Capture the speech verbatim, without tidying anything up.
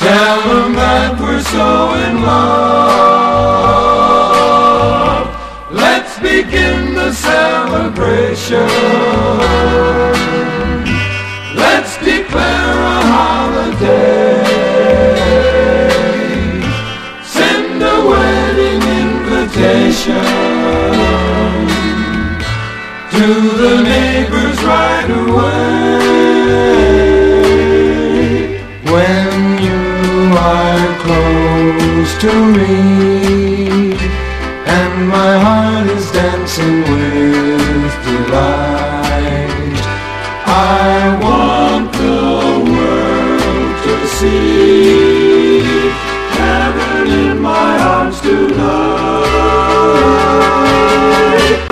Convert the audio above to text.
Tell them that we're so in love. Let's begin the celebration. Let's declare a holiday. Send a wedding invitation to the neighbors right away. When you are close to me and my heart is dancing with